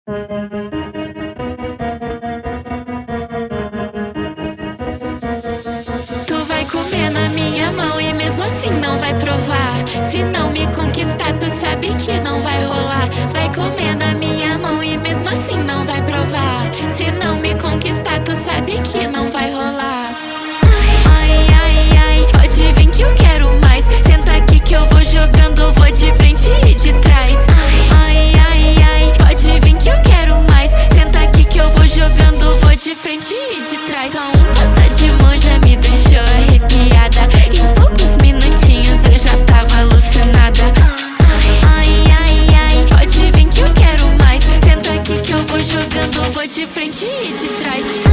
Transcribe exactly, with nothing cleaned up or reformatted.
Tu vai comer na minha mão e mesmo assim não vai provar. Se não me conquistar, tu sabe que não vai rolar. Vai comer na minha mão e mesmo assim não vai provar. Se não me conquistar, tu sabe que não vai rolar. Ai, ai, ai, pode vir que eu quero mais. Senta aqui que eu vou jogando, vou de frente e de trás. Ai, ai, ai, pode vir que eu quero mais. Senta aqui que eu vou jogando, vou de frente e de trás. Só um passa de mão já me deixou arrepiada. Em poucos minutinhos eu já tava alucinada. Ai, ai, ai, pode vir que eu quero mais. Senta aqui que eu vou jogando, vou de frente e de trás.